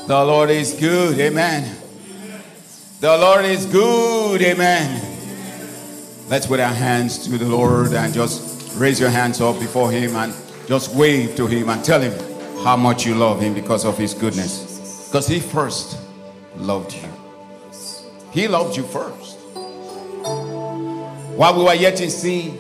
The Lord is good, amen. The Lord is good, amen. Let's put our hands to the Lord and just raise your hands up before Him and just wave to Him and tell Him how much you love Him because of His goodness. Because He first loved you. He loved you first. While we were yet in sin,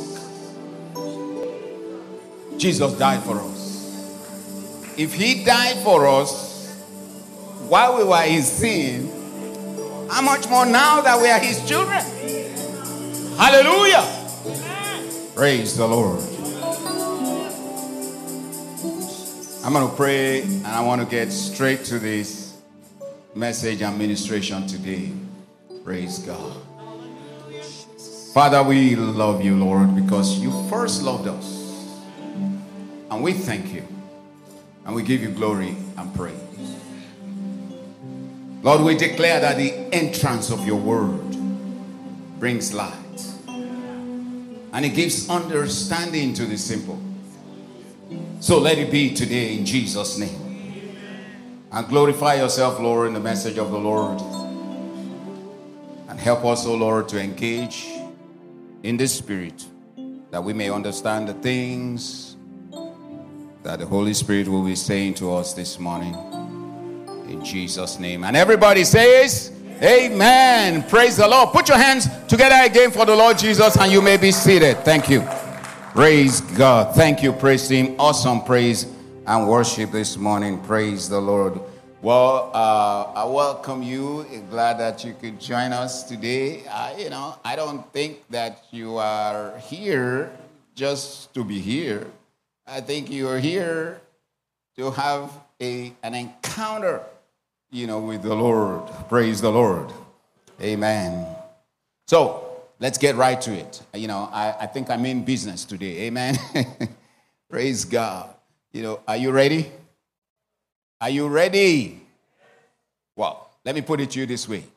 Jesus died for us. If He died for us while we were in sin, how much more now that we are His children? Hallelujah! Praise the Lord. I'm going to pray and I want to get straight to this message and ministration today. Praise God. Father, we love you, Lord, because you first loved us. And we thank you. And we give you glory and praise. Lord, we declare that the entrance of your word brings light. And it gives understanding to the simple. So let it be today in Jesus' name. And glorify yourself, Lord, in the message of the Lord. And help us, O Lord, to engage in the Spirit, that we may understand the things that the Holy Spirit will be saying to us this morning. In Jesus' name. And everybody says, amen. Praise the Lord. Put your hands together again for the Lord Jesus and you may be seated. Thank you. Praise God. Thank you. Praise Him. Awesome praise and worship this morning. Praise the Lord. Well, I welcome you. Glad that you could join us today. I don't think that you are here just to be here. I think you are here to have an encounter, with the Lord. Praise the Lord. Amen. So, let's get right to it. I think I'm in business today. Amen. Praise God. Are you ready? Are you ready? Well, let me put it to you this way.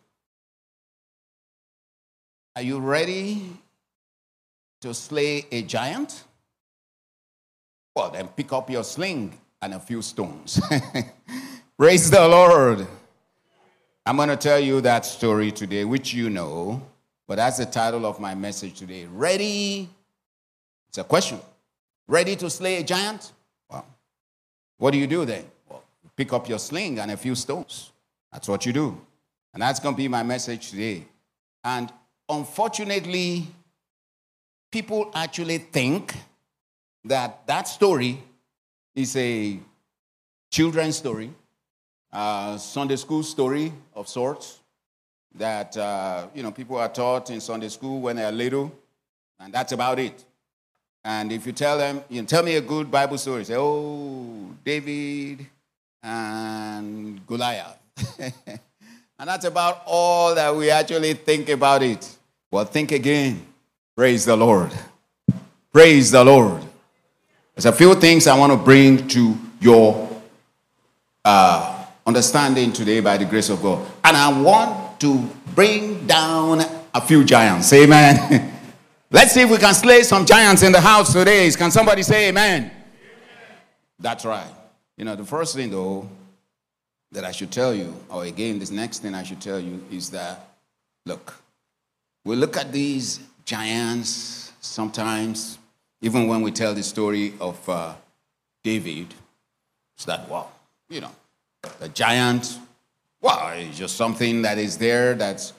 Are you ready to slay a giant? Well, then pick up your sling and a few stones. Praise the Lord. I'm going to tell you that story today, which you know, but that's the title of my message today. Ready? It's a question. Ready to slay a giant? Well, what do you do then? Well, pick up your sling and a few stones. That's what you do. And that's going to be my message today. And unfortunately, people actually think that story is a children's story, Sunday school story of sorts that, people are taught in Sunday school when they're little, and that's about it. And if you tell them, tell me a good Bible story, say, oh, David and Goliath. And that's about all that we actually think about it. Well, think again. Praise the Lord. Praise the Lord. There's a few things I want to bring to your understanding today by the grace of God. And I want to bring down a few giants. Amen. Let's see if we can slay some giants in the house today. Can somebody say amen? Amen. That's right. The first thing, though, that I should tell you, or again, this next thing I should tell you is that, look, we look at these giants sometimes, even when we tell the story of David, it's that, wow, the giant, well, it's just something that is there that's,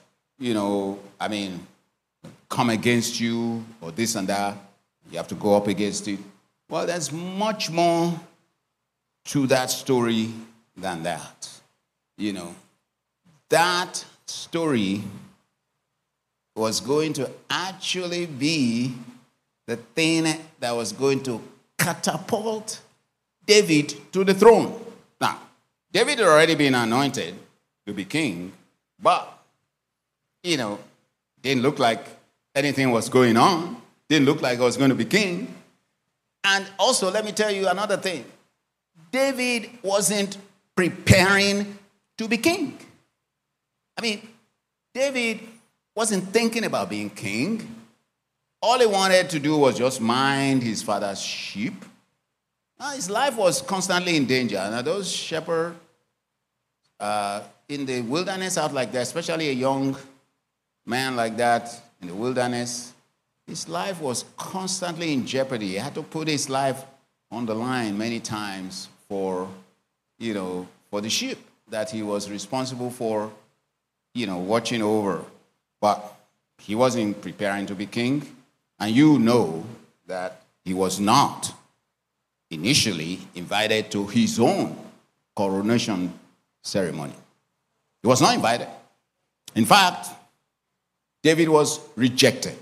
come against you or this and that. You have to go up against it. Well, there's much more to that story than that. That story was going to actually be the thing that was going to catapult David to the throne. Now, David had already been anointed to be king, but, didn't look like anything was going on. Didn't look like I was going to be king. And also, let me tell you another thing. David wasn't preparing to be king. David wasn't thinking about being king. All he wanted to do was just mind his father's sheep. His life was constantly in danger. Now, those shepherds, in the wilderness out like that, especially a young man like that in the wilderness, his life was constantly in jeopardy. He had to put his life on the line many times for the sheep that he was responsible for, watching over. But he wasn't preparing to be king. And you know that he was not initially invited to his own coronation ceremony. He was not invited. In fact, David was rejected,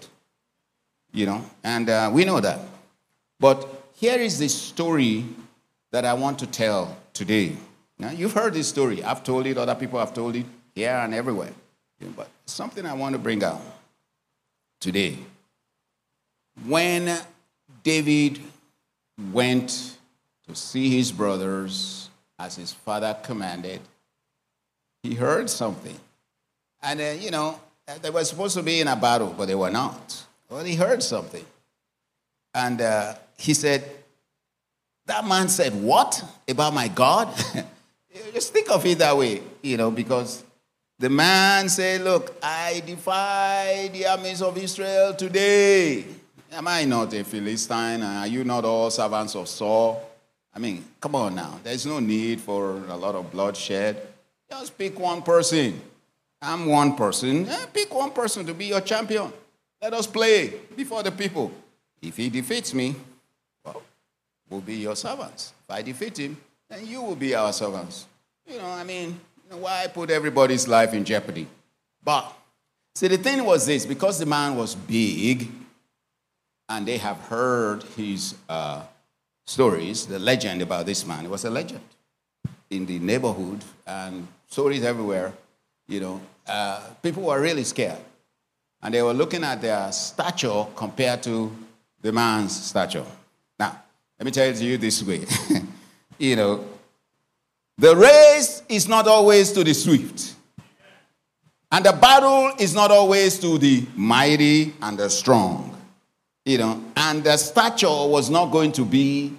and we know that. But here is the story that I want to tell today. Now, you've heard this story. I've told it, other people have told it here and everywhere. But something I want to bring out today. When David went to see his brothers as his father commanded, he heard something. And, they were supposed to be in a battle, but they were not. Well, he heard something. And he said, that man said, what about my God? Just think of it that way, because the man said, look, I defy the armies of Israel today. Am I not a Philistine? Are you not all servants of Saul? I mean, come on now. There's no need for a lot of bloodshed. Just pick one person. I'm one person. Pick one person to be your champion. Let us play before the people. If he defeats me, well, we'll be your servants. If I defeat him, then you will be our servants. Why put everybody's life in jeopardy? But, see, the thing was this, because the man was big, and they have heard his stories, the legend about this man. It was a legend in the neighborhood, and stories everywhere, people were really scared. And they were looking at their stature compared to the man's stature. Now, let me tell it to you this way. The race is not always to the swift. And the battle is not always to the mighty and the strong. And the stature was not going to be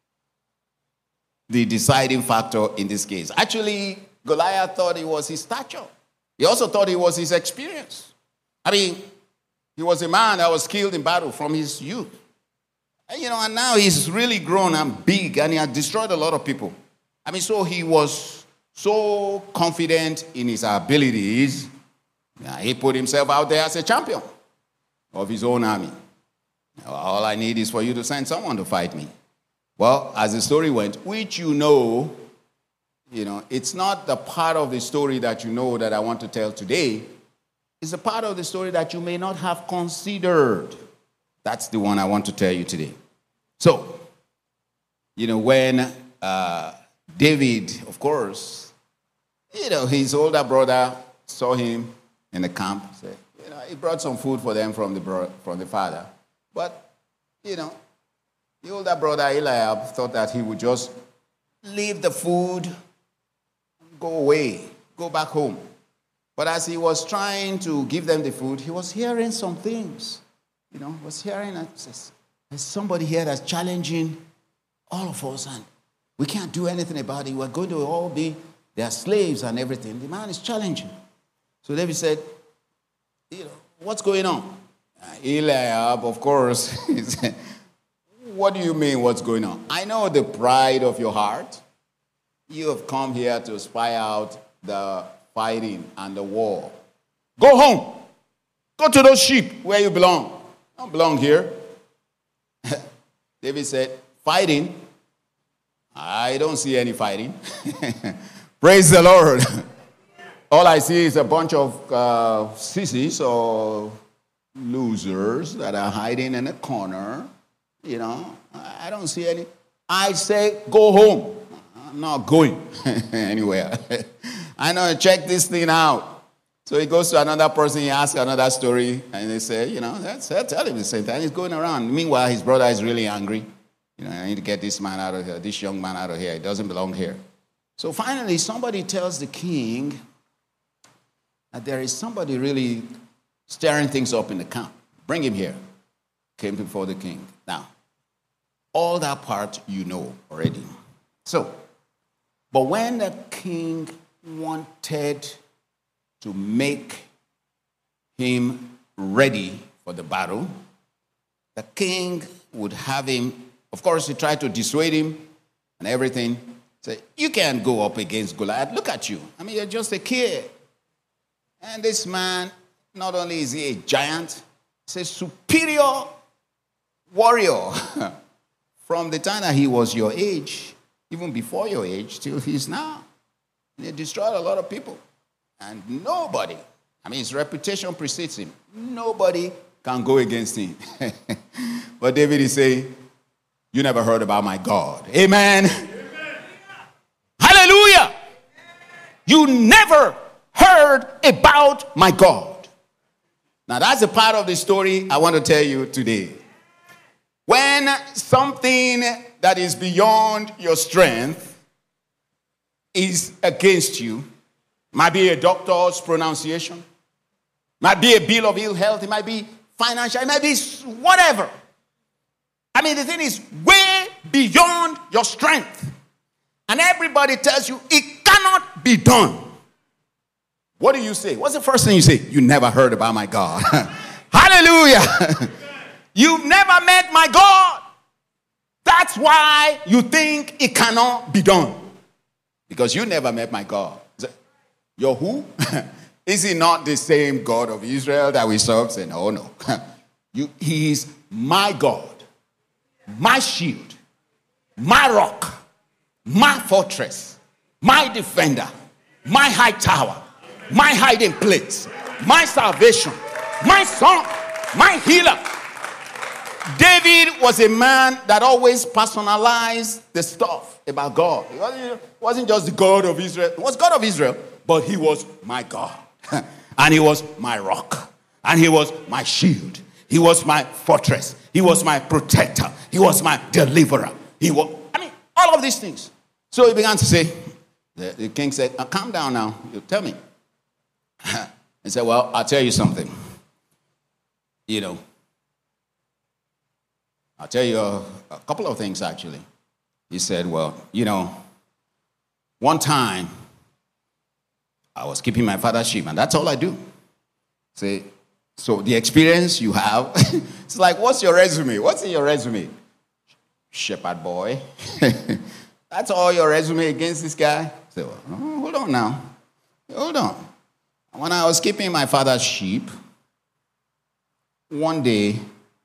the deciding factor in this case. Actually, Goliath thought it was his stature. He also thought it was his experience. He was a man that was killed in battle from his youth. And now he's really grown and big, and he had destroyed a lot of people. So he was so confident in his abilities, he put himself out there as a champion of his own army. All I need is for you to send someone to fight me. Well, as the story went, which it's not the part of the story that that I want to tell today. It's a part of the story that you may not have considered. That's the one I want to tell you today. So, when David, of course, his older brother saw him in the camp. Said, he brought some food for them from the father. But, the older brother Eliab thought that he would just leave the food, go away, go back home. But as he was trying to give them the food, he was hearing some things. Was hearing that there's somebody here that's challenging all of us, and we can't do anything about it. We're going to all be their slaves and everything. The man is challenging. So David said, what's going on? Eliab, of course, he said, what do you mean what's going on? I know the pride of your heart. You have come here to spy out the fighting and the war. Go home. Go to those sheep where you belong. I don't belong here. David said, fighting? I don't see any fighting. Praise the Lord. All I see is a bunch of sissies or losers that are hiding in a corner. I don't see any. I say, go home. I'm not going anywhere. I know, check this thing out. So he goes to another person, he asks another story, and they say, tell him the same thing. He's going around. Meanwhile, his brother is really angry. I need to get this man out of here, this young man out of here. He doesn't belong here. So finally, somebody tells the king that there is somebody really stirring things up in the camp. Bring him here. Came before the king. Now, all that part you know already. So, but when the king wanted to make him ready for the battle, the king would have him, of course, he tried to dissuade him and everything. Say, you can't go up against Goliath. Look at you. I mean, you're just a kid. And this man, not only is he a giant, he's a superior warrior. From the time that he was your age, even before your age, till he's now. And he destroyed a lot of people. And nobody, I mean, his reputation precedes him. Nobody can go against him. But David is saying, you never heard about my God. Amen. Amen. Hallelujah. You never heard about my God. Now that's a part of the story I want to tell you today. When something that is beyond your strength is against you, might be a doctor's pronunciation, might be a bill of ill health, it might be financial, it might be whatever. I mean, the thing is way beyond your strength. And everybody tells you it cannot be done. What do you say? What's the first thing you say? You never heard about my God. Hallelujah. You've never met my God. That's why you think it cannot be done. Because you never met my God. You're who? Is he not the same God of Israel that we serve? Say, no. He is my God, my shield, my rock, my fortress, my defender, my high tower, my hiding place, my salvation, my song, my healer. David was a man that always personalized the stuff about God. It wasn't just the God of Israel. He was God of Israel, but he was my God. And he was my rock. And he was my shield. He was my fortress. He was my protector. He was my deliverer. All of these things. So he began to say, the king said, calm down now. You tell me. He said, well, I'll tell you something. I'll tell you a couple of things, actually. He said, well, one time I was keeping my father's sheep, and that's all I do. So the experience you have, it's like, what's your resume? What's in your resume? Shepherd boy. That's all your resume against this guy? So, hold on now. Hold on. When I was keeping my father's sheep, one day,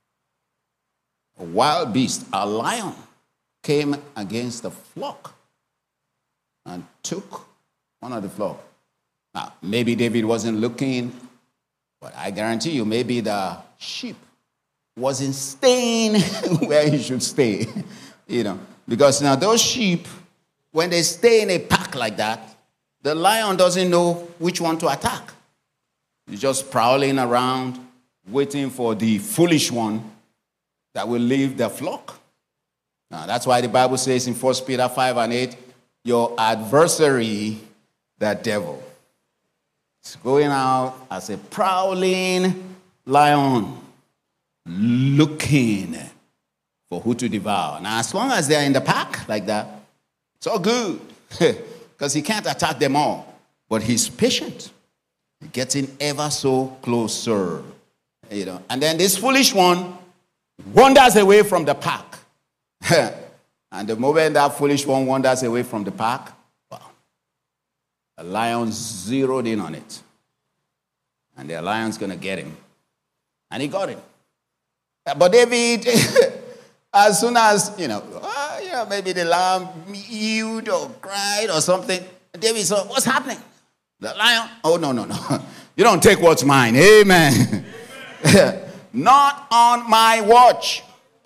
a wild beast, a lion, came against the flock and took one of the flock. Now, maybe David wasn't looking, but I guarantee you, maybe the sheep wasn't staying where he should stay. Because now those sheep, when they stay in a pack like that, the lion doesn't know which one to attack. He's just prowling around, waiting for the foolish one that will leave the flock. Now, that's why the Bible says in 1 Peter 5:8, your adversary, the devil, is going out as a prowling lion, looking for who to devour. Now, as long as they're in the pack like that, it's all good. Because he can't attack them all. But he's patient, getting ever so closer. And then this foolish one wanders away from the pack. And the moment that foolish one wanders away from the pack, well, the lion zeroed in on it. And the lion's going to get him. And he got him. But David, as soon as, maybe the lamb mewed or cried or something, David said, what's happening? The lion? Oh, no. You don't take what's mine. Amen. Not on my watch.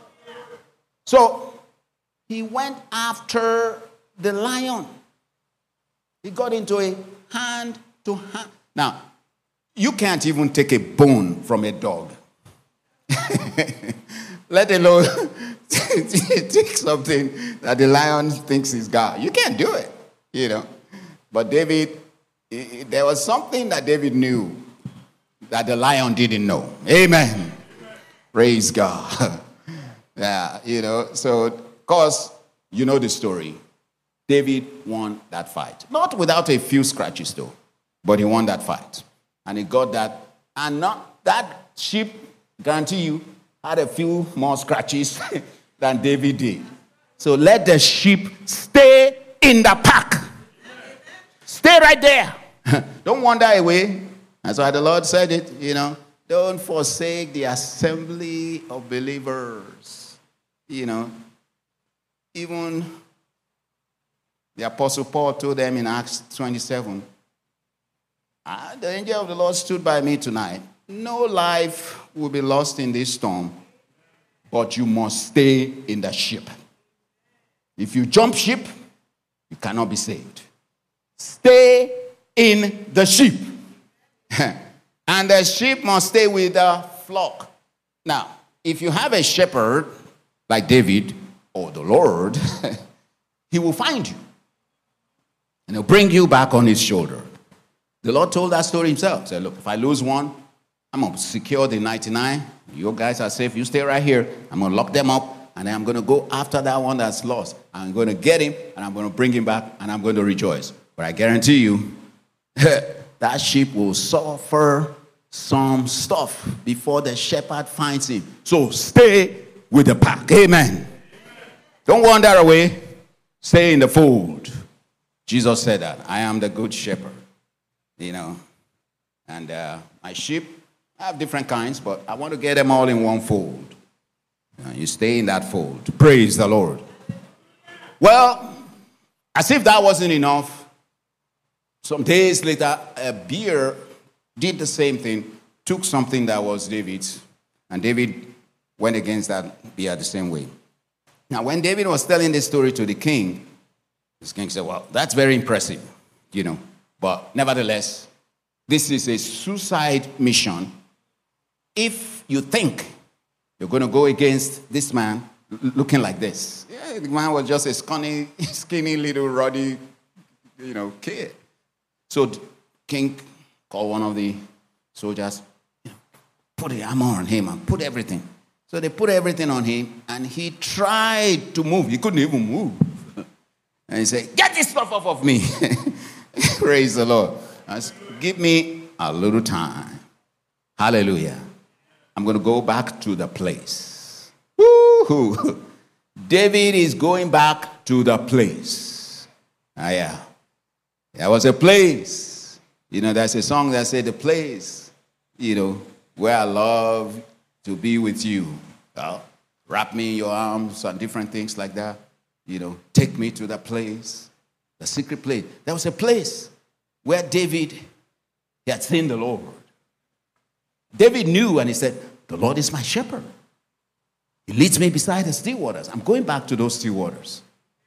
So he went after the lion. He got into a hand-to-hand. Now, you can't even take a bone from a dog. Let alone take something that the lion thinks is God. You can't do it, But David, there was something that David knew that the lion didn't know. Amen. Praise God. Yeah, so, of course, you know the story. David won that fight. Not without a few scratches, though, but he won that fight. And he got that. And not that sheep, guarantee you, had a few more scratches than David did. So let the sheep stay in the pack. Stay right there. Don't wander away. That's why the Lord said it, Don't forsake the assembly of believers. Even the Apostle Paul told them in Acts 27, the angel of the Lord stood by me tonight. No life will be lost in this storm, but you must stay in the ship. If you jump ship, you cannot be saved. Stay in the ship. And the sheep must stay with the flock. Now, if you have a shepherd like David or the Lord, he will find you. And he'll bring you back on his shoulder. The Lord told that story himself. He said, look, if I lose one, I'm going to secure the 99. You guys are safe. You stay right here. I'm going to lock them up. And then I'm going to go after that one that's lost. I'm going to get him. And I'm going to bring him back. And I'm going to rejoice. But I guarantee you, that sheep will suffer some stuff before the shepherd finds him. So stay with the pack. Amen. Don't wander away. Stay in the fold. Jesus said that. I am the good shepherd. And my sheep, I have different kinds, but I want to get them all in one fold. You stay in that fold. Praise the Lord. Well, as if that wasn't enough, some days later, a bear did the same thing, took something that was David's, and David went against that bear the same way. Now, when David was telling this story to the king, this king said, well, that's very impressive, But nevertheless, this is a suicide mission. If you think you're going to go against this man looking like this. Yeah, the man was just a skinny little ruddy, kid. So the king called one of the soldiers, put the armor on him and put everything. So they put everything on him, and he tried to move. He couldn't even move. And he said, get this stuff off of me. Praise the Lord. Give me a little time. Hallelujah. I'm going to go back to the place. Woo-hoo. David is going back to the place. Yeah. There was a place. There's a song that said, the place, where I love to be with you. Wrap me in your arms and different things like that. Take me to the place, the secret place. There was a place where David, he had seen the Lord. David knew, and he said, the Lord is my shepherd. He leads me beside the still waters. I'm going back to those still waters.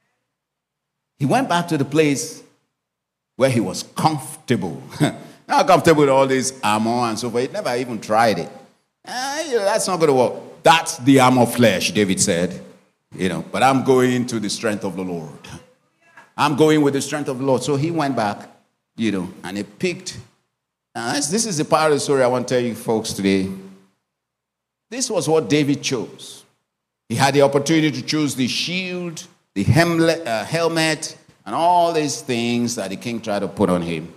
He went back to the place where he was comfortable. Not comfortable with all this armor and so forth. He never even tried it. That's not going to work. That's the armor of flesh, David said. But I'm going to the strength of the Lord. I'm going with the strength of the Lord. So he went back, and he picked. This is the part of the story I want to tell you folks today. This was what David chose. He had the opportunity to choose the shield, the helmet, and all these things that the king tried to put on him.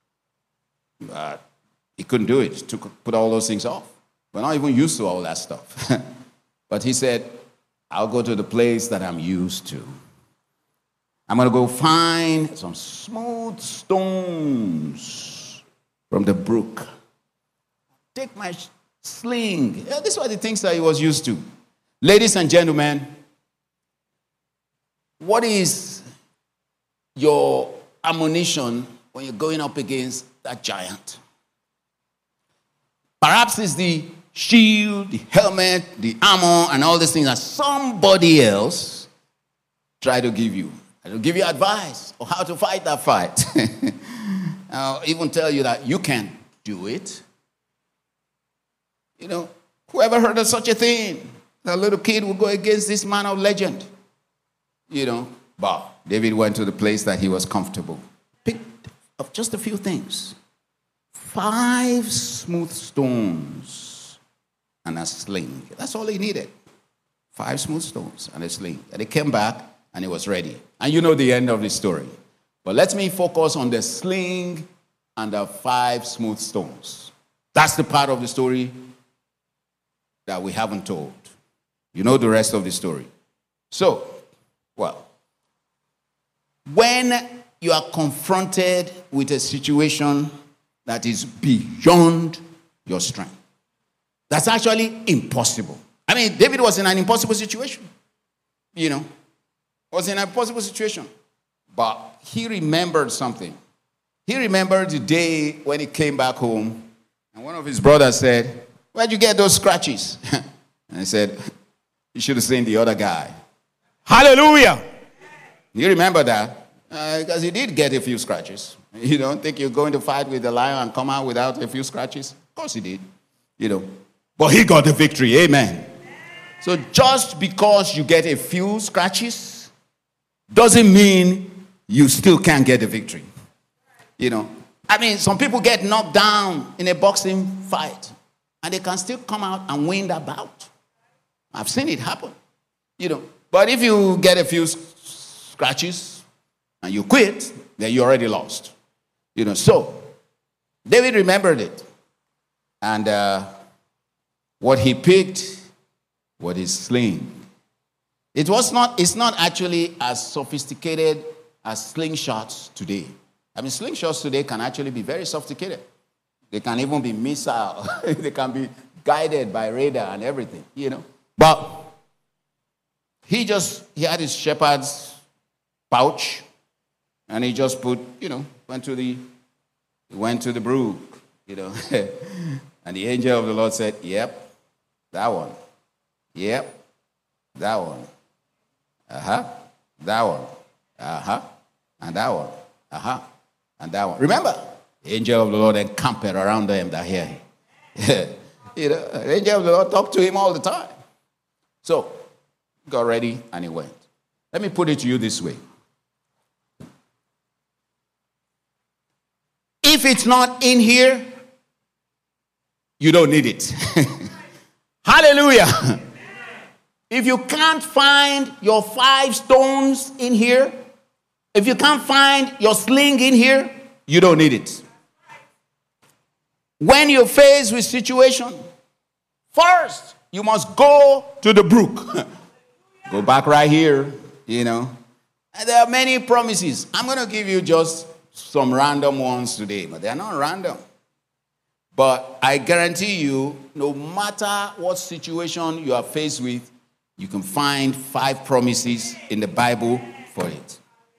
But he couldn't do it, to put all those things off. We're not even used to all that stuff. But he said, I'll go to the place that I'm used to. I'm going to go find some smooth stones from the brook. Take my sling. Yeah, these were the things that he was used to. Ladies and gentlemen, what is your ammunition when you're going up against that giant? Perhaps it's the shield, the helmet, the armor, and all these things that somebody else tried to give you. I'll give you advice on how to fight that fight. I'll even tell you that you can't do it. Whoever heard of such a thing? A little kid would go against this man of legend. But David went to the place that he was comfortable. Picked up just a few things. 5 smooth stones and a sling. That's all he needed. 5 smooth stones and a sling. And he came back and he was ready. And you know the end of the story. But let me focus on the sling and the 5 smooth stones. That's the part of the story that we haven't told. You know the rest of the story. So, well, when you are confronted with a situation that is beyond your strength, that's actually impossible. I mean, David was in an impossible situation. Was in an impossible situation. But he remembered something. He remembered the day when he came back home, and one of his brothers said, "Where'd you get those scratches?" And he said, "You should have seen the other guy." Hallelujah! You remember that? Because he did get a few scratches. You don't think you're going to fight with the lion and come out without a few scratches? Of course he did. But he got the victory. Amen. So just because you get a few scratches doesn't mean you still can't get the victory. I mean, some people get knocked down in a boxing fight, and they can still come out and win that bout. I've seen it happen. But if you get a few scratches and you quit, then you already lost. So David remembered it. And what he picked was his sling. It's not actually as sophisticated as slingshots today. I mean, slingshots today can actually be very sophisticated. They can even be missile. They can be guided by radar and everything, But he had his shepherd's pouch, and he just went to the brook, And the angel of the Lord said, "Yep, that one. Yep, that one. That one. And that one. And that one." Remember, the angel of the Lord encamped around them that hear him. The angel of the Lord talked to him all the time. So, he got ready and he went. Let me put it to you this way. If it's not in here, you don't need it. Hallelujah. If you can't find your 5 stones in here, if you can't find your sling in here, you don't need it. When you're faced with situation, first, you must go to the brook. Go back right here, And there are many promises. I'm going to give you just some random ones today, but they're not random. But I guarantee you, no matter what situation you are faced with, you can find 5 promises in the Bible for it.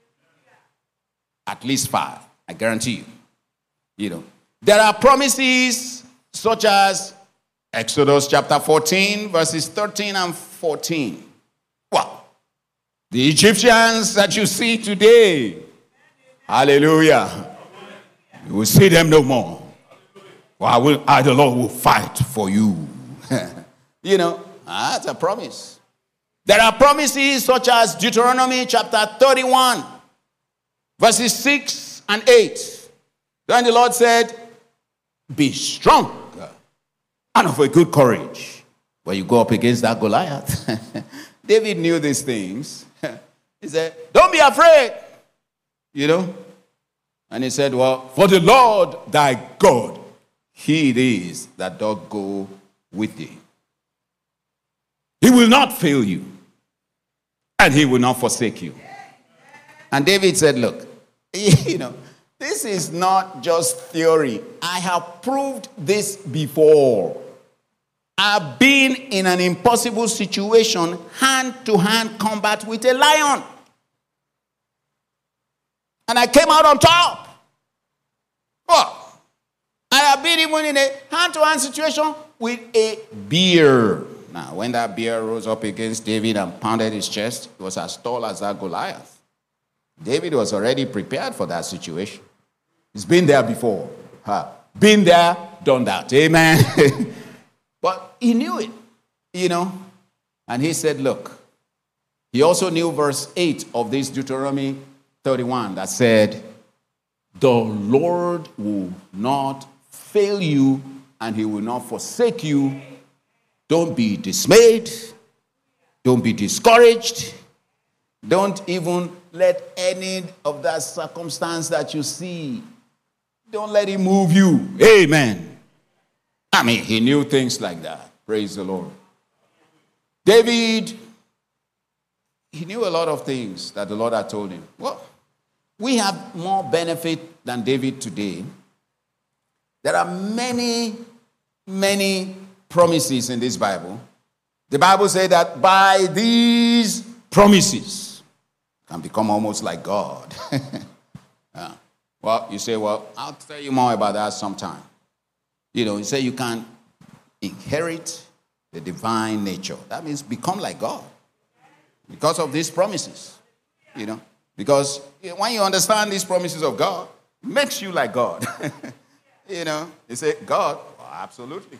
At least 5. I guarantee you. There are promises such as Exodus chapter 14, verses 13 and 14. Well, the Egyptians that you see today, hallelujah, you will see them no more. Well, the Lord will fight for you. That's a promise. There are promises such as Deuteronomy chapter 31, verses 6 and 8. Then the Lord said, "Be strong and of a good courage when you go up against that Goliath." David knew these things. He said, "Don't be afraid." And he said, "Well, for the Lord thy God, he it is that doth go with thee. He will not fail you, and he will not forsake you." And David said, "Look, this is not just theory. I have proved this before. I've been in an impossible situation, hand-to-hand combat with a lion. And I came out on top. Oh, I have been even in a hand-to-hand situation with a bear." Now, when that bear rose up against David and pounded his chest, it was as tall as that Goliath. David was already prepared for that situation. He's been there before. Been there, done that. Amen. But he knew it, And he said, look, he also knew verse 8 of this Deuteronomy 31 that said, "The Lord will not fail you, and he will not forsake you. Don't be dismayed. Don't be discouraged. Don't even let any of that circumstance that you see, don't let it move you. Amen. I mean, he knew things like that. Praise the Lord. David, he knew a lot of things that the Lord had told him. Well, we have more benefit than David today. There are many, many promises in this Bible. The Bible says that by these promises, you can become almost like God. Well, you say, well, I'll tell you more about that sometime. You say you can inherit the divine nature. That means become like God because of these promises. Because when you understand these promises of God, it makes you like God. You say, God, well, absolutely.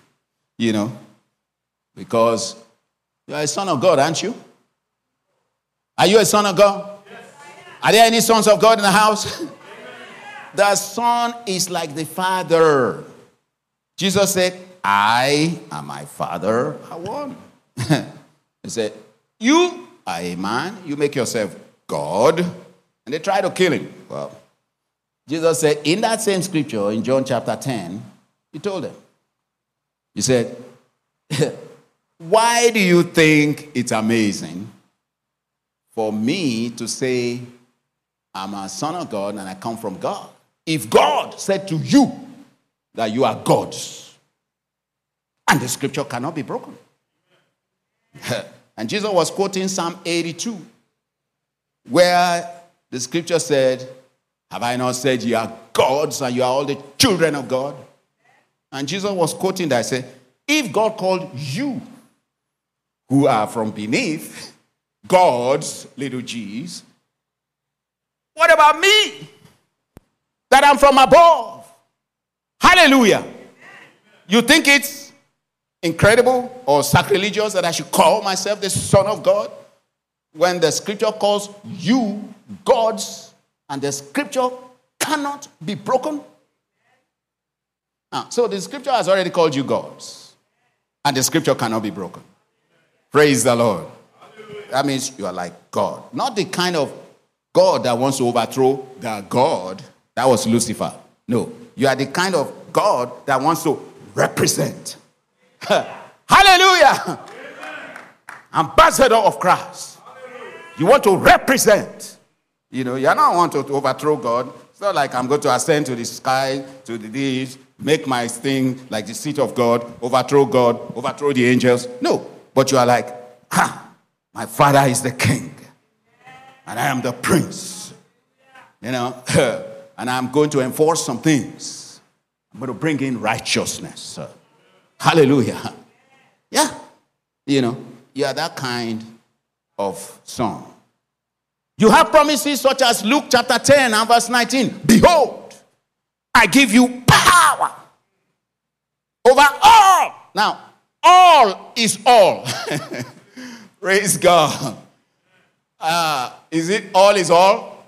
Because you're a son of God, aren't you? Are you a son of God? Yes. Are there any sons of God in the house? The son is like the father. Jesus said, I and my father are one. He said, you are a man, you make yourself God. And they try to kill him. Well, Jesus said, in that same scripture, in John chapter 10, he told them, he said, why do you think it's amazing for me to say I'm a son of God and I come from God? If God said to you that you are gods, and the scripture cannot be broken. And Jesus was quoting Psalm 82, where the scripture said, have I not said you are gods and you are all the children of God? And Jesus was quoting that. He said, if God called you, who are from beneath, gods, little g's, what about me, that I'm from above? Hallelujah. You think it's incredible or sacrilegious that I should call myself the Son of God when the scripture calls you gods and the scripture cannot be broken? So the scripture has already called you gods and the scripture cannot be broken. Praise the Lord. That means you are like God. Not the kind of God that wants to overthrow the God. That was Lucifer. No. You are the kind of God that wants to represent. Hallelujah. Ambassador of Christ. You want to represent. You don't want to overthrow God. It's not like I'm going to ascend to the sky, to the deeds, make my thing like the seat of God, overthrow the angels. No. But you are like, my father is the king. And I am the prince. And I'm going to enforce some things. I'm going to bring in righteousness. Hallelujah. Yeah. You are that kind of son. You have promises such as Luke chapter 10 and verse 19. Behold, I give you power over all. Now, all is all. Praise God. Is it all is all?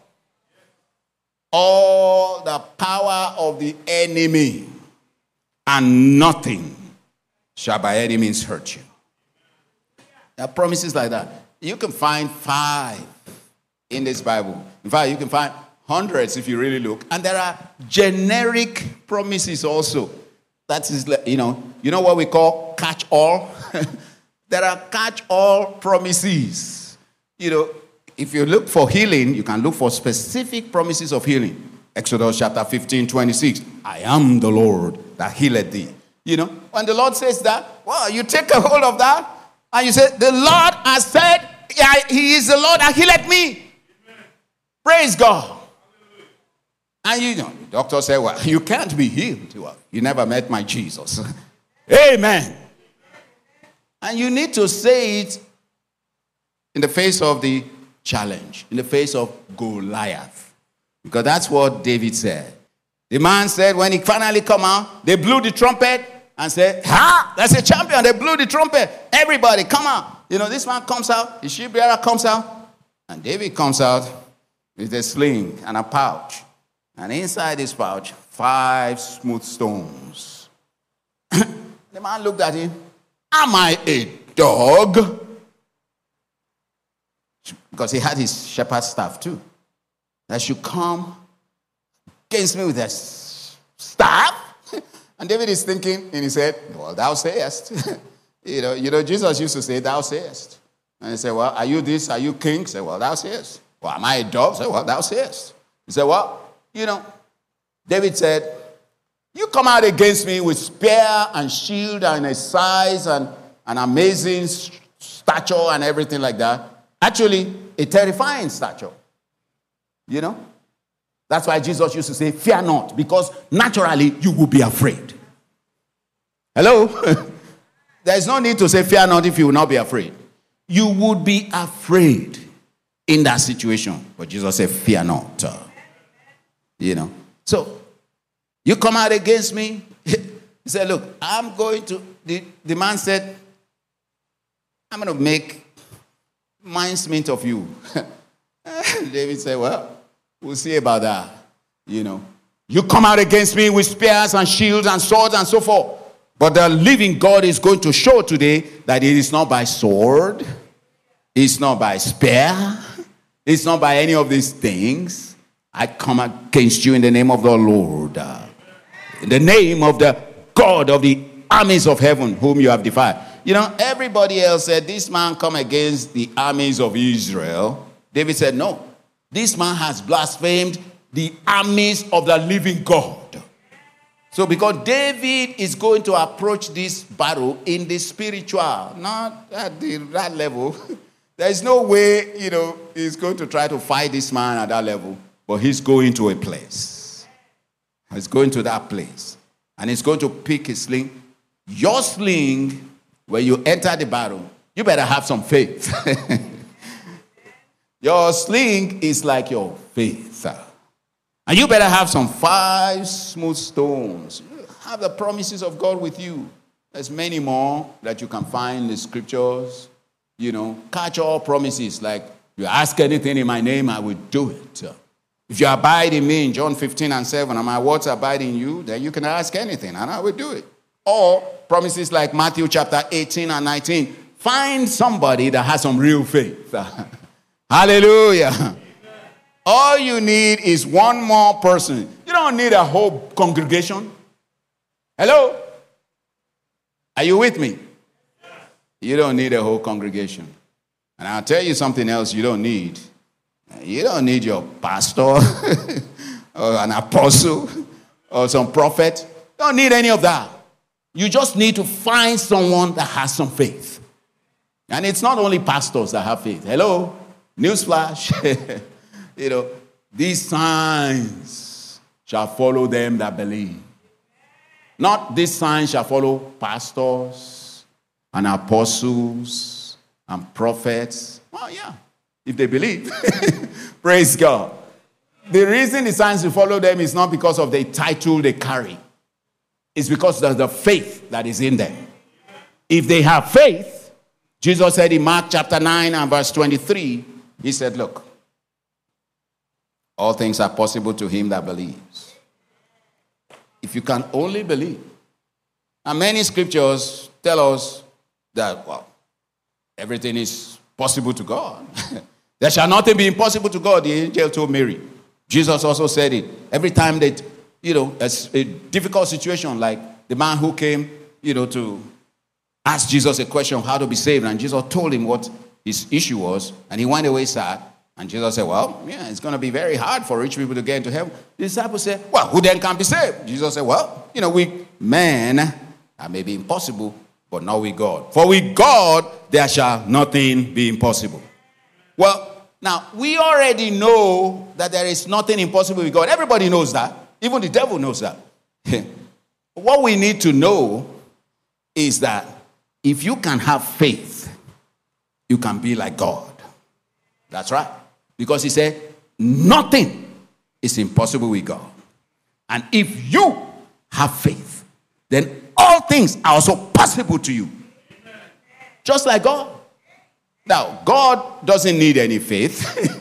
All the power of the enemy, and nothing shall by any means hurt you. There are promises like that. You can find 5 in this Bible. In fact, you can find hundreds if you really look. And there are generic promises also. That is, you know what we call catch-all? There are catch-all promises. If you look for healing, you can look for specific promises of healing. Exodus chapter 15, 26. I am the Lord that healeth thee. When the Lord says that, well, you take a hold of that and you say, the Lord has said, he is the Lord that healeth me. Amen. Praise God. And the doctor said, well, you can't be healed. Well, you never met my Jesus. Amen. And you need to say it in the face of the challenge, in the face of Goliath. Because that's what David said. The man said when he finally come out, they blew the trumpet and said, that's a champion. They blew the trumpet. Everybody, come out. This man comes out, the sheep bearer comes out, and David comes out with a sling and a pouch. And inside this pouch, 5 smooth stones. The man looked at him. Am I a dog? because he had his shepherd's staff too. That you come against me with a staff? And David is thinking in his head, well, thou sayest. you know, Jesus used to say, thou sayest. And he said, well, are you this? Are you king? He said, well, thou sayest. Well, am I a dog? He said, well, thou sayest. He said, well, David said, you come out against me with spear and shield and a size and an amazing stature and everything like that. Actually, a terrifying stature. That's why Jesus used to say, fear not, because naturally you will be afraid. Hello? There is no need to say fear not if you will not be afraid. You would be afraid in that situation. But Jesus said, fear not. So, you come out against me. He said, look, I'm going to, the man said, I'm going to make mincemeat of you. David said, well, we'll see about that. You come out against me with spears and shields and swords and so forth. But the living God is going to show today that it is not by sword. It's not by spear. It's not by any of these things. I come against you in the name of the Lord. In the name of the God of the armies of heaven, whom you have defied. Everybody else said, this man come against the armies of Israel. David said, no. This man has blasphemed the armies of the living God. So because David is going to approach this battle in the spiritual, not at that level. There is no way, he's going to try to fight this man at that level. But he's going to a place. He's going to that place. And he's going to pick his sling. Your sling, when you enter the battle, you better have some faith. Your sling is like your faith. And you better have some 5 smooth stones. Have the promises of God with you. There's many more that you can find in the scriptures. Catch all promises. Like, you ask anything in my name, I will do it. If you abide in me in John 15:7, and my words abide in you, then you can ask anything, and I will do it. Or promises like Matthew chapter 18 and 19. Find somebody that has some real faith. Hallelujah. All you need is one more person. You don't need a whole congregation. Hello? Are you with me? You don't need a whole congregation. And I'll tell you something else you don't need. You don't need your pastor or an apostle or some prophet. You don't need any of that. You just need to find someone that has some faith. And it's not only pastors that have faith. Hello? Newsflash. These signs shall follow them that believe. Not these signs shall follow pastors and apostles and prophets. Well, yeah, if they believe. Praise God. The reason the signs will follow them is not because of the title they carry. It's because of the faith that is in them. If they have faith, Jesus said in Mark chapter 9 and verse 23, he said, look, all things are possible to him that believes. If you can only believe. And many scriptures tell us that, everything is possible to God. There shall nothing be impossible to God, the angel told Mary. Jesus also said it. Every time that, a difficult situation, like the man who came, to ask Jesus a question of how to be saved, and Jesus told him what his issue was, and he went away sad. And Jesus said, it's going to be very hard for rich people to get into heaven. The disciples said, who then can be saved? Jesus said, with men, that may be impossible, but not with God. For with God, there shall nothing be impossible. Well, now, we already know that there is nothing impossible with God. Everybody knows that. Even the devil knows that. What we need to know is that if you can have faith, you can be like God. That's right. Because he said, nothing is impossible with God. And if you have faith, then all things are also possible to you. Just like God. Now, God doesn't need any faith.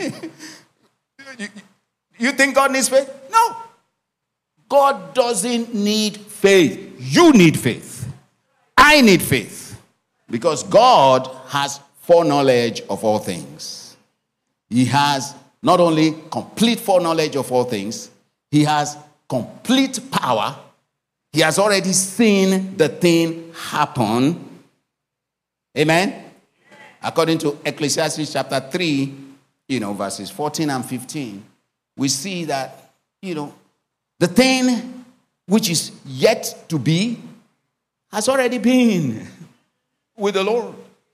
You think God needs faith? No. God doesn't need faith. You need faith. I need faith. Because God has foreknowledge of all things. He has not only complete foreknowledge of all things, he has complete power. He has already seen the thing happen. Amen? According to Ecclesiastes chapter 3, verses 14 and 15, we see that, the thing which is yet to be has already been with the Lord.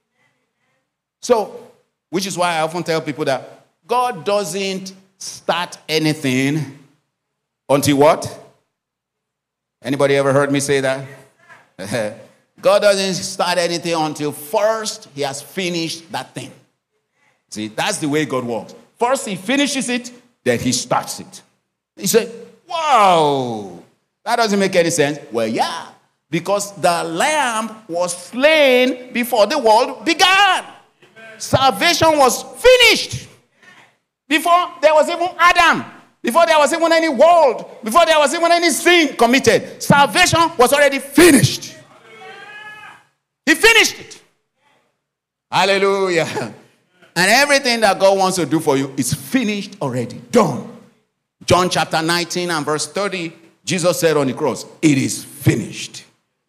So, which is why I often tell people that God doesn't start anything until what? Anybody ever heard me say that? God doesn't start anything until first he has finished that thing. See, that's the way God works. First he finishes it, then he starts it. He said, wow, that doesn't make any sense. Well, yeah, because the lamb was slain before the world began. Amen. Salvation was finished before there was even Adam, before there was even any world, before there was even any sin committed. Salvation was already finished. He finished it. Hallelujah. And everything that God wants to do for you is finished already. Done. John chapter 19 and verse 30, Jesus said on the cross, it is finished.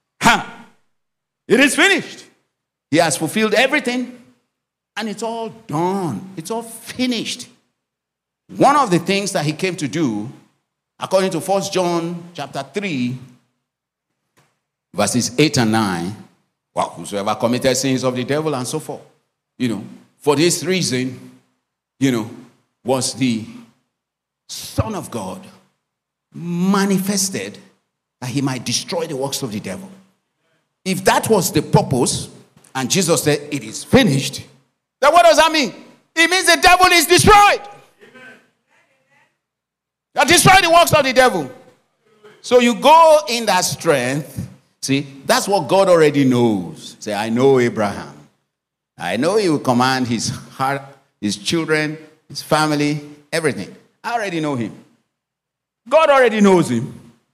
It is finished. He has fulfilled everything. And it's all done. It's all finished. One of the things that he came to do, according to 1 John chapter 3, verses 8 and 9, well, whosoever committed sins of the devil and so forth, for this reason, was the Son of God manifested that he might destroy the works of the devil. If that was the purpose, and Jesus said, it is finished, then what does that mean? It means the devil is destroyed. You destroy the works of the devil. So you go in that strength. See, that's what God already knows. Say, I know Abraham. I know he will command his heart, his children, his family, everything. I already know him. God already knows him.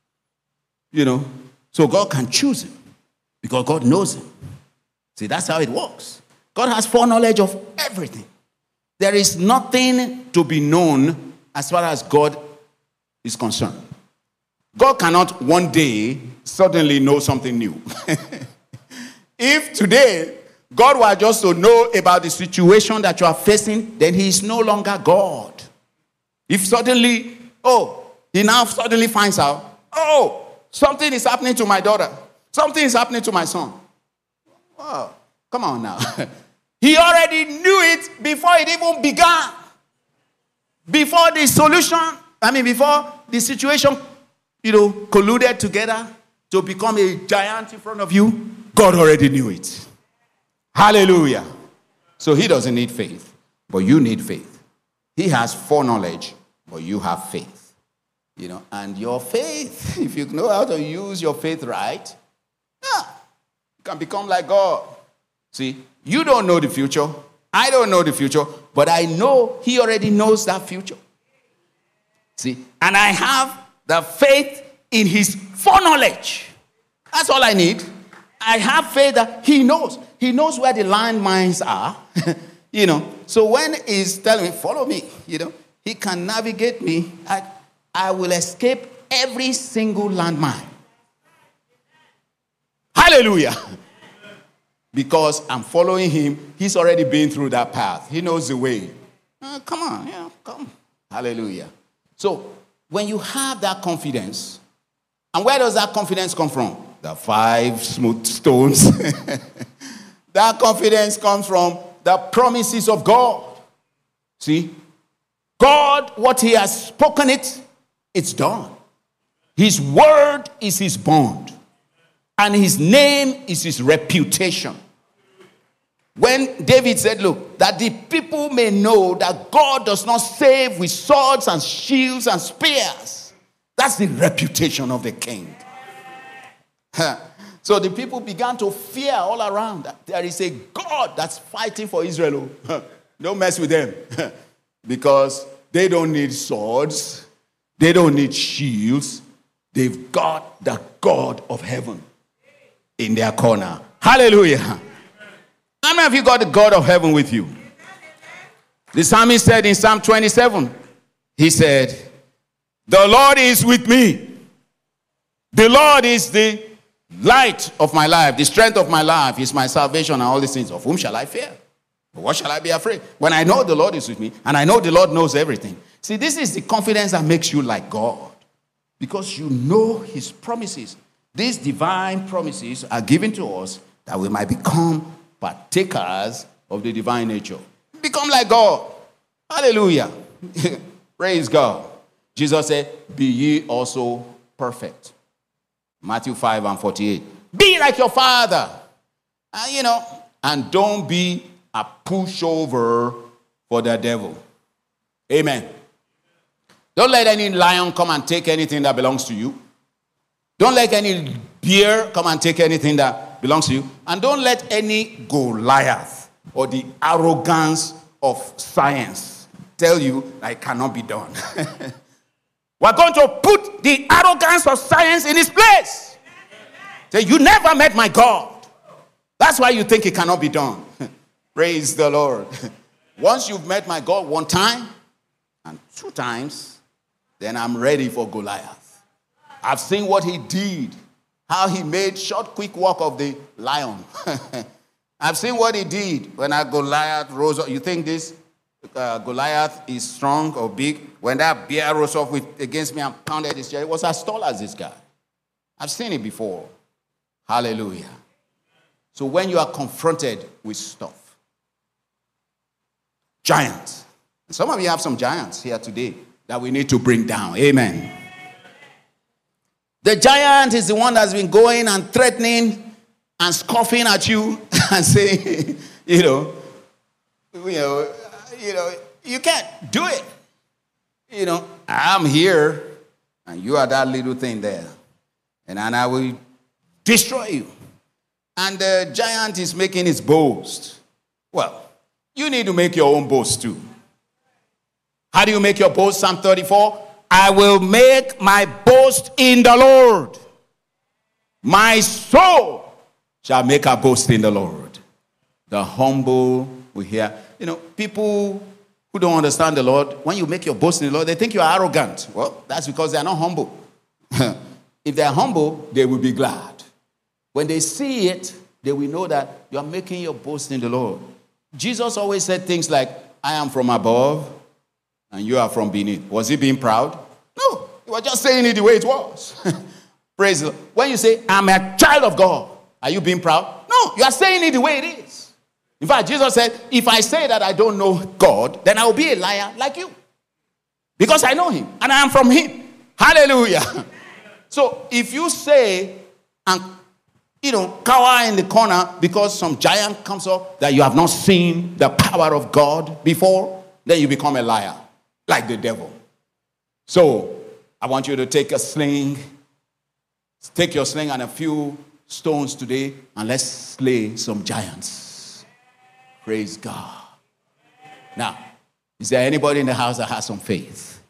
So God can choose him because God knows him. See, that's how it works. God has foreknowledge of everything. There is nothing to be known as far as God is concerned. God cannot one day suddenly know something new. If today God were just to know about the situation that you are facing, then he is no longer God. If suddenly, he now suddenly finds out, something is happening to my daughter. Something is happening to my son. Oh, come on now. He already knew it before it even began. Before the solution, before the situation, colluded together to become a giant in front of you, God already knew it. Hallelujah. So he doesn't need faith, but you need faith. He has foreknowledge, but you have faith. And your faith, if you know how to use your faith right, you can become like God. See, you don't know the future. I don't know the future, but I know he already knows that future. See, and I have the faith in his foreknowledge. That's all I need. I have faith that he knows. He knows where the landmines are. So when he's telling me, follow me, he can navigate me. I will escape every single landmine. Hallelujah. Because I'm following him. He's already been through that path. He knows the way. Come on. Come. Hallelujah. So when you have that confidence, and where does that confidence come from? The 5 smooth stones. That confidence comes from the promises of God. See? God, what he has spoken it's done. His word is his bond. And his name is his reputation. When David said, look, that the people may know that God does not save with swords and shields and spears. That's the reputation of the king. So the people began to fear all around that there is a God that's fighting for Israel. Don't mess with them. Because they don't need swords. They don't need shields. They've got the God of heaven in their corner. Hallelujah. How many of you got the God of heaven with you? The psalmist said in Psalm 27, he said, the Lord is with me. The Lord is the light of my life, the strength of my life, is my salvation and all these things. Of whom shall I fear? What shall I be afraid? When I know the Lord is with me, and I know the Lord knows everything. See, this is the confidence that makes you like God. Because you know his promises. These divine promises are given to us that we might become partakers of the divine nature. Become like God. Hallelujah. Praise God. Jesus said, be ye also perfect. Matthew 5:48. Be like your Father. And don't be a pushover for the devil. Amen. Don't let any lion come and take anything that belongs to you. Don't let any bear come and take anything that belongs to you. And don't let any Goliath or the arrogance of science tell you that it cannot be done. We're going to put the arrogance of science in its place. Say, you never met my God. That's why you think it cannot be done. Praise the Lord. Once you've met my God one time and 2 times, then I'm ready for Goliath. I've seen what he did, how he made short, quick work of the lion. I've seen what he did when Goliath rose up. You think this Goliath is strong or big? When that bear rose up against me and pounded his chest, it was as tall as this guy. I've seen it before. Hallelujah. So when you are confronted with stuff, giants, and some of you have some giants here today that we need to bring down. Amen. The giant is the one that's been going and threatening and scoffing at you and saying, you can't do it. I'm here and you are that little thing there. And I will destroy you. And the giant is making his boast. Well, you need to make your own boast too. How do you make your boast? Psalm 34. I will make my boast in the Lord. My soul shall make a boast in the Lord. The humble will hear. People who don't understand the Lord, when you make your boast in the Lord, they think you are arrogant. Well, that's because they are not humble. If they are humble, they will be glad. When they see it, they will know that you are making your boast in the Lord. Jesus always said things like, I am from above and you are from beneath. Was he being proud? No, he was just saying it the way it was. Praise the Lord. When you say, I'm a child of God, are you being proud? No, you are saying it the way it is. In fact, Jesus said, if I say that I don't know God, then I will be a liar like you. Because I know him and I am from him. Hallelujah. So if you say and cower in the corner because some giant comes up that you have not seen the power of God before, then you become a liar, like the devil. So, I want you to take a sling. Take your sling and a few stones today, and let's slay some giants. Praise God. Now, is there anybody in the house that has some faith?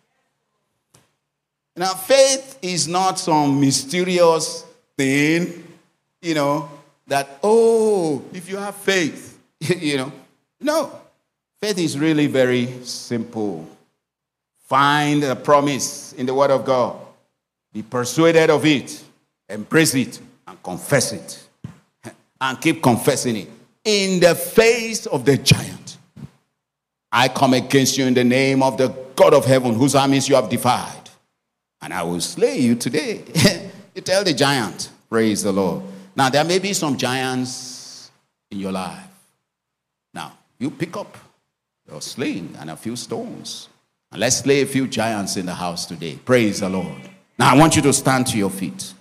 Now, faith is not some mysterious thing, that, if you have faith, No. Faith is really very simple. Find a promise in the Word of God. Be persuaded of it. Embrace it and confess it. And keep confessing it. In the face of the giant, I come against you in the name of the God of heaven, whose armies you have defied. And I will slay you today. You tell the giant, praise the Lord. Now, there may be some giants in your life. Now, you pick up your sling and a few stones. And let's slay a few giants in the house today. Praise the Lord. Now, I want you to stand to your feet.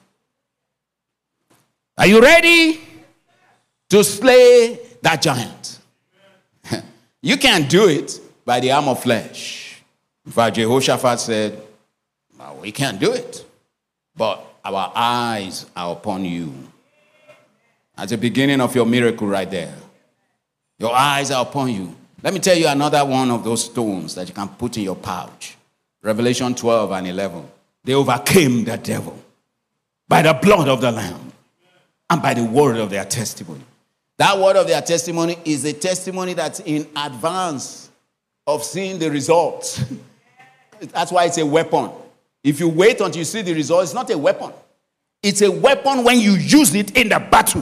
Are you ready to slay that giant? You can't do it by the arm of flesh. In fact, Jehoshaphat said, well, we can't do it, but our eyes are upon you. That's the beginning of your miracle right there. Your eyes are upon you. Let me tell you another one of those stones that you can put in your pouch. Revelation 12 and 11. They overcame the devil by the blood of the Lamb and by the word of their testimony. That word of their testimony is a testimony that's in advance of seeing the results. That's why it's a weapon. If you wait until you see the results, it's not a weapon. It's a weapon when you use it in the battle.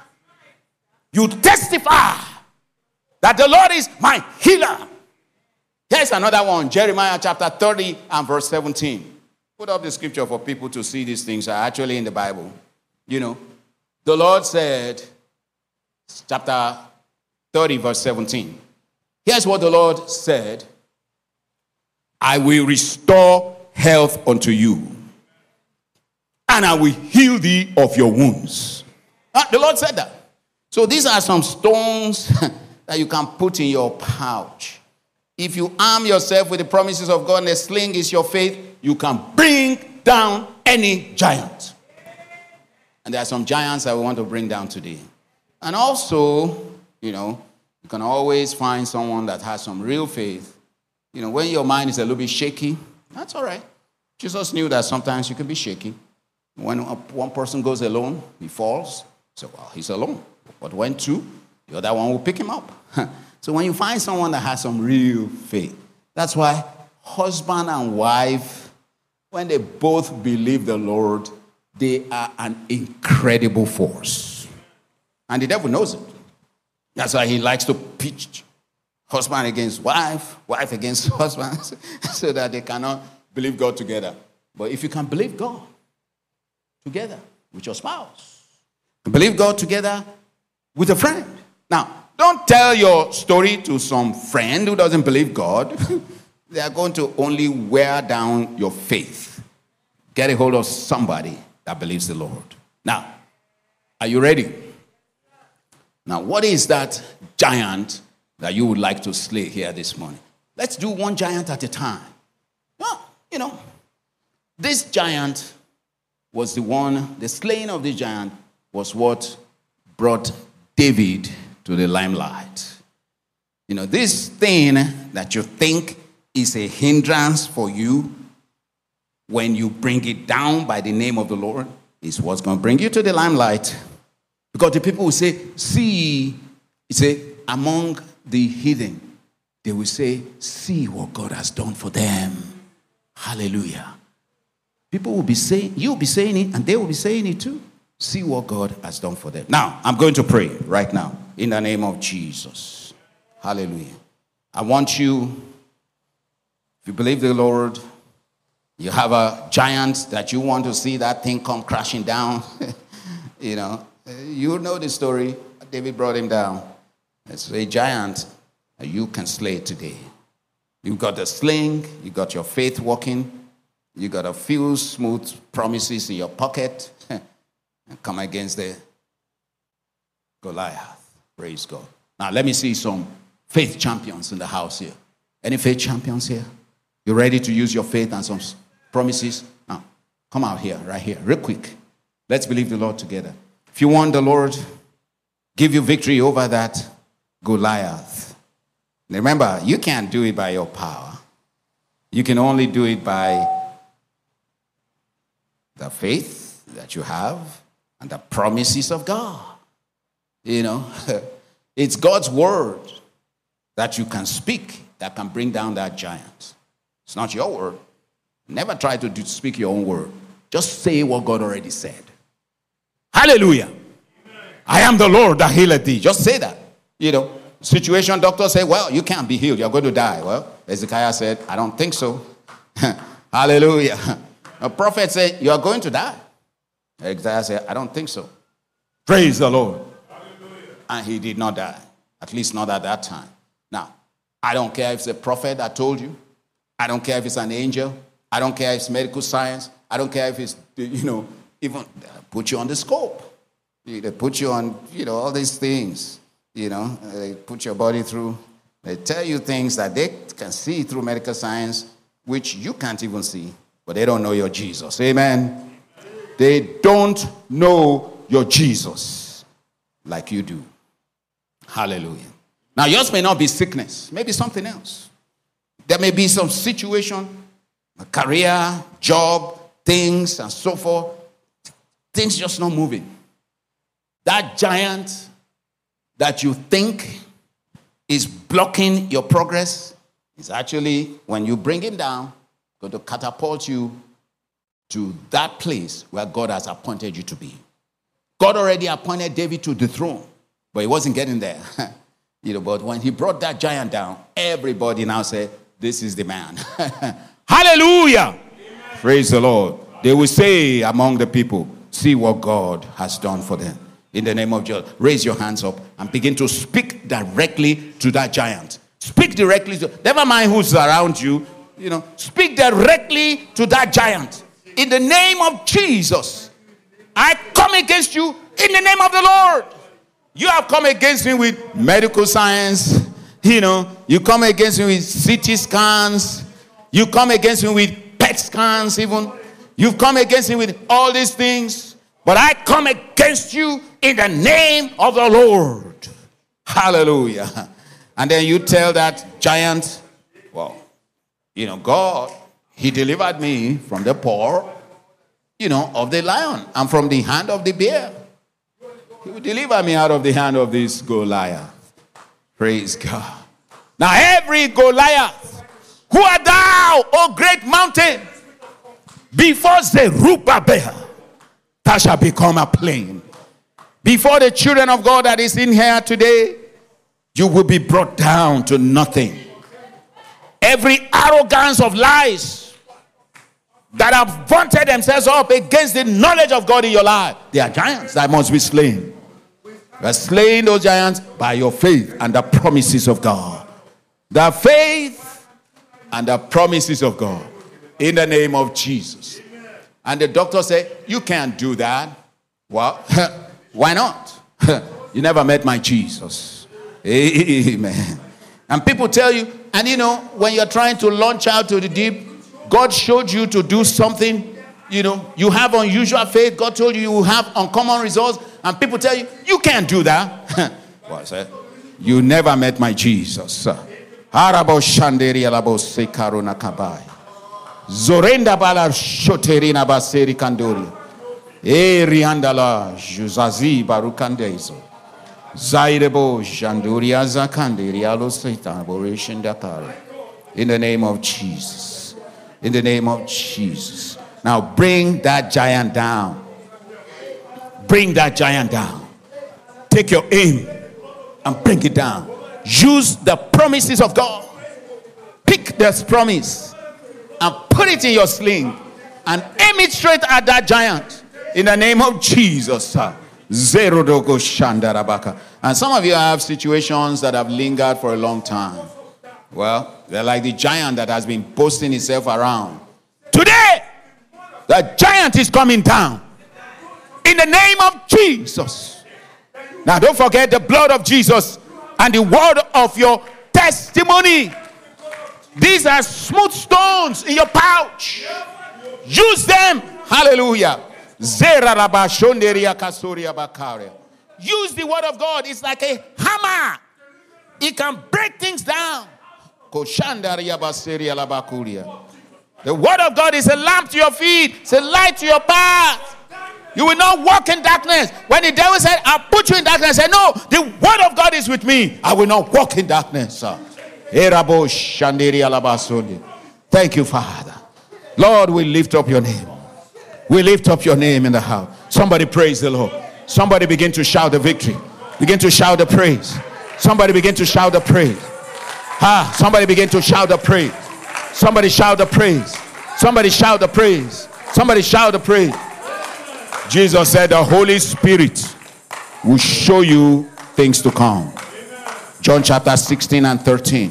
You testify that the Lord is my healer. Here's another one, Jeremiah chapter 30 and verse 17. Put up the scripture for people to see these things are actually in the Bible. You know, the Lord said, chapter 30 verse 17. Here's what the Lord said. I will restore health unto you, and I will heal thee of your wounds. The Lord said that. So these are some stones that you can put in your pouch. If you arm yourself with the promises of God and the sling is your faith, you can bring down any giant. And there are some giants that we want to bring down today. And also, you know, you can always find someone that has some real faith. You know, when your mind is a little bit shaky, that's all right. Jesus knew that sometimes you could be shaky. When one person goes alone, he falls. So, well, he's alone. But when two, the other one will pick him up. So when you find someone that has some real faith, that's why husband and wife, when they both believe the Lord, they are an incredible force. And the devil knows it. That's why he likes to pitch husband against wife, wife against husband, so that they cannot believe God together. But if you can believe God together with your spouse, believe God together with a friend. Now, don't tell your story to some friend who doesn't believe God. They are going to only wear down your faith. Get a hold of somebody that believes the Lord. Now, are you ready? Now, what is that giant that you would like to slay here this morning? Let's do one giant at a time. Well, you know, this giant was the slaying of this giant was what brought David to the limelight. You know, this thing that you think is a hindrance for you, when you bring it down by the name of the Lord, is what's going to bring you to the limelight. Because the people will say, see, among the heathen, they will say, see what God has done for them. Hallelujah. People will be saying, you'll be saying it, and they will be saying it too. See what God has done for them. Now, I'm going to pray right now in the name of Jesus. Hallelujah. I want you, if you believe the Lord, you have a giant that you want to see that thing come crashing down. You know the story. David brought him down. It's a giant that you can slay today. You got the sling. You got your faith working. You got a few smooth promises in your pocket. And come against the Goliath. Praise God. Now, let me see some faith champions in the house here. Any faith champions here? You ready to use your faith and some promises? Now, come out here, right here, real quick. Let's believe the Lord together. If you want the Lord, give you victory over that Goliath. Remember, you can't do it by your power. You can only do it by the faith that you have and the promises of God. You know, it's God's word that you can speak that can bring down that giant. It's not your word. Never try to speak your own word. Just say what God already said. Hallelujah. Amen. I am the Lord that healeth thee. Just say that. You know, situation doctor say, well, you can't be healed. You're going to die. Well, Hezekiah said, I don't think so. Hallelujah. A prophet said, you are going to die. Isaiah said, I don't think so. Praise the Lord. Hallelujah. And he did not die. At least not at that time. Now, I don't care if it's a prophet that told you. I don't care if it's an angel. I don't care if it's medical science. I don't care if it's, even put you on the scope. They put you on, all these things. They put your body through. They tell you things that they can see through medical science, which you can't even see. But they don't know your Jesus. Amen. They don't know your Jesus like you do. Hallelujah. Now, yours may not be sickness. Maybe something else. There may be some situation, a career, job, things, and so forth. Things just not moving. That giant that you think is blocking your progress It's actually, when you bring him down, going to catapult you to that place where God has appointed you to be. God already appointed David to the throne, but he wasn't getting there. But when he brought that giant down, everybody now said, this is the man. Hallelujah. Amen. Praise the Lord. They will say among the people, see what God has done for them. In the name of Jesus, raise your hands up and begin to speak directly to that giant. Speak directly to, never mind who's around you, speak directly to that giant. In the name of Jesus, I come against you in the name of the Lord. You have come against me with medical science. You come against me with CT scans. You come against me with PET scans even. You've come against me with all these things. But I come against you in the name of the Lord. Hallelujah. And then you tell that giant, well, God, he delivered me from the paw, of the lion and from the hand of the bear. He will deliver me out of the hand of this Goliath. Praise God. Now every Goliath, who art thou, O great mountain? Before Zerubbabel, thou shalt become a plain. Before the children of God that is in here today, you will be brought down to nothing. Every arrogance of lies that have vaunted themselves up against the knowledge of God in your life, they are giants that must be slain. You are slaying those giants by your faith and the promises of God. The faith and the promises of God. In the name of Jesus. And the doctor said, you can't do that. Well, why not? You never met my Jesus. Amen. And people tell you, and when you're trying to launch out to the deep, God showed you to do something, you have unusual faith. God told you you will have uncommon results. And people tell you, you can't do that. Well, I said, you never met my Jesus. Arabo Shanderi Alabo Sekaruna Kabai. Zorenda Bala Shoterina Baseri Kandori. Riandala Juzazi Barukandezo. Zairebo Janduria Zakandiri Aloseta Borishin Dakari. In the name of Jesus. In the name of Jesus. Now bring that giant down. Bring that giant down. Take your aim and bring it down. Use the promises of God. Pick this promise and put it in your sling and aim it straight at that giant. In the name of Jesus. Zero dogo shandarabaka. And some of you have situations that have lingered for a long time. Well, they're like the giant that has been boasting itself around. Today, the giant is coming down. In the name of Jesus. Now don't forget the blood of Jesus and the word of your testimony. These are smooth stones in your pouch. Use them. Hallelujah. Use the word of God. It's like a hammer. It can break things down. The word of God is a lamp to your feet. It's a light to your path. You will not walk in darkness. When the devil said, I'll put you in darkness, I said, no, the word of God is with me. I will not walk in darkness. Thank you, Father. Lord, we lift up your name. We lift up your name in the house. Somebody praise the Lord. Somebody begin to shout the victory. Begin to shout the praise. Somebody begin to shout the praise. Somebody begin to shout the praise. Somebody shout the praise. Somebody shout the praise. Somebody shout the praise. Jesus said the Holy Spirit will show you things to come. John chapter 16 and 13.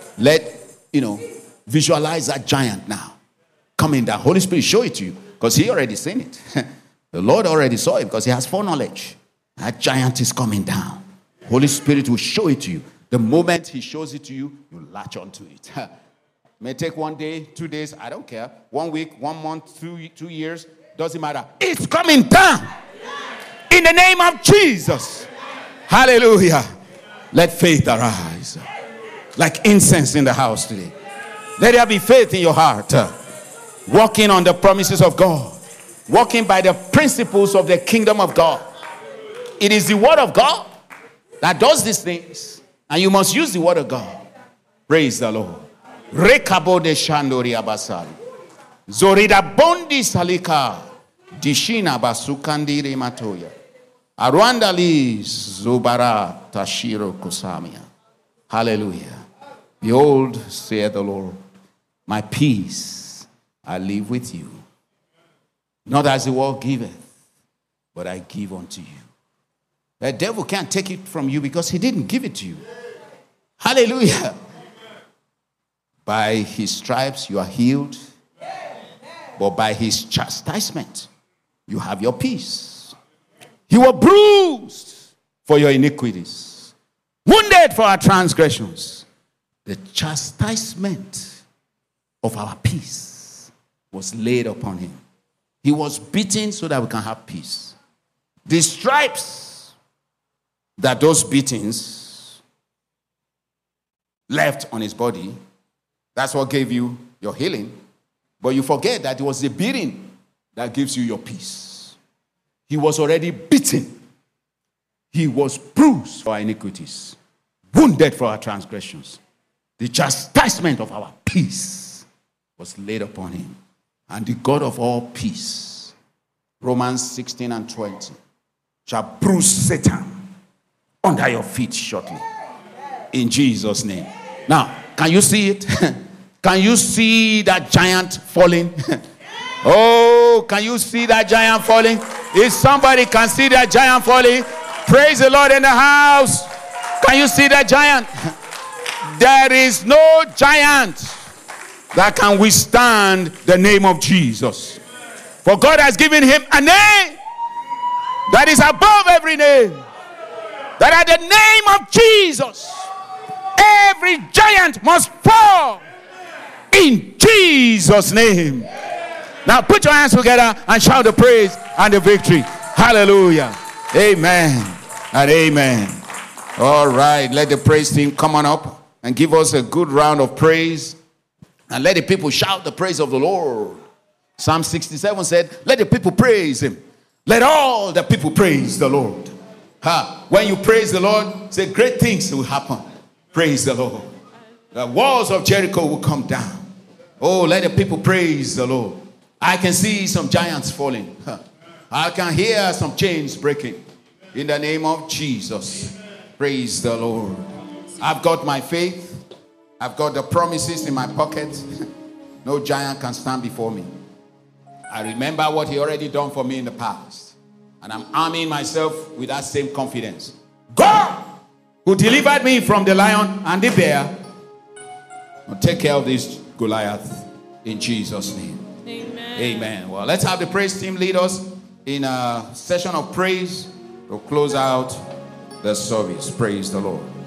Visualize that giant now coming down. Holy Spirit, show it to you because he already seen it. The Lord already saw it because he has foreknowledge. That giant is coming down. Holy Spirit will show it to you. The moment he shows it to you, you latch onto it. It may take 1 day, 2 days, I don't care. 1 week, 1 month, 2 years, doesn't matter. It's coming down. In the name of Jesus. Hallelujah. Let faith arise. Like incense in the house today. Let there be faith in your heart. Walking on the promises of God. Walking by the principles of the kingdom of God. It is the word of God that does these things. And you must use the word of God. Praise the Lord. Rekabo de Shandori Abasari. Zorida Bondi Salika. Dishina Basukandiri Matoya. Arwanda Lis Zubara Tashiro Kosamia. Hallelujah. Behold, saith the Lord, my peace I leave with you. Not as the world giveth, but I give unto you. The devil can't take it from you because he didn't give it to you. Hallelujah. By his stripes you are healed, but by his chastisement you have your peace. He was bruised for your iniquities, wounded for our transgressions. The chastisement of our peace was laid upon him. He was beaten so that we can have peace. The stripes that those beatings left on his body, that's what gave you your healing. But you forget that it was the beating that gives you your peace. He was already beaten. He was bruised for our iniquities, wounded for our transgressions. The chastisement of our peace was laid upon him. And the God of all peace, Romans 16 and 20, shall bruise Satan under your feet shortly. In Jesus' name. Now, can you see it? Can you see that giant falling? Oh, can you see that giant falling? If somebody can see that giant falling, praise the Lord in the house. Can you see that giant? There is no giant that can withstand the name of Jesus. For God has given him a name that is above every name. That at the name of Jesus, every giant must fall. In Jesus' name. Now put your hands together and shout the praise and the victory. Hallelujah. Amen and amen. All right, let the praise team come on up and give us a good round of praise. And let the people shout the praise of the Lord. Psalm 67 said, let the people praise him. Let all the people praise the Lord. When you praise the Lord, say great things will happen. Praise the Lord. The walls of Jericho will come down. Oh, let the people praise the Lord. I can see some giants falling. I can hear some chains breaking. In the name of Jesus. Praise the Lord. I've got my faith. I've got the promises in my pocket. No giant can stand before me. I remember what he already done for me in the past. And I'm arming myself with that same confidence. God, who delivered me from the lion and the bear, will take care of this Goliath in Jesus' name. Amen. Amen. Well, let's have the praise team lead us in a session of praise to close out the service. Praise the Lord.